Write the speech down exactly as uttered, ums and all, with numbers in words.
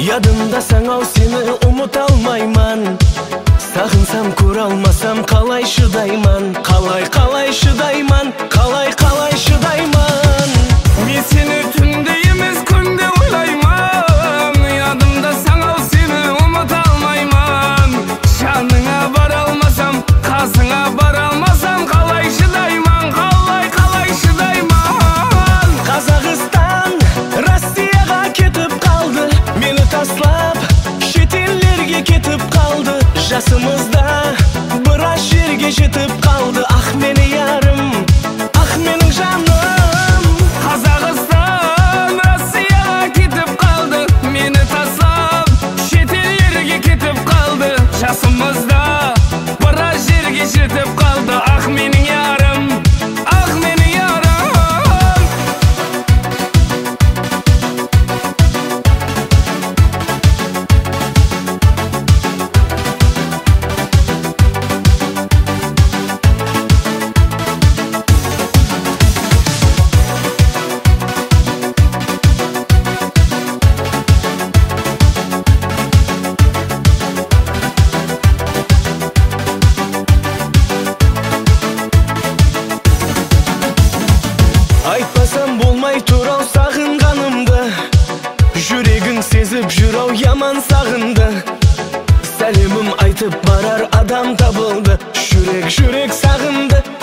Ядымдасаң ау сені ұмыта алмайман. Сағынсам көре алмасам қалай шыдайман. Қалай қалай шыдайман, қалай қалай шыдайман. Мен сені түнде емес күнде ойлайман. Ядымдасаң ау сені ұмыта алмайман. Жаныңа бара алмасам, қасыңа бара алмасам қалай шыдайман, қалай қалай шыдайман. Қазақстан Россияға кетіп қалды, мені таслап шетеллерге кетіп қалды. Жасымызда біраз жерге жетіп қалды. Ах мені ярым, ах менің жаным. Қазақстан Россияға кетіп қалды, мені таслап шетеллерге кетіп қалды. Жасымызда біраз жерге жетіп қалды. Ах менің ярым, ах менің ярым. Айтпасам болмай тұрау сағынғанымды, жүрегің сезіп жүрау яман сағынды. Сәлемім айтып барар адам табылды, жүрек жүрек сағынды.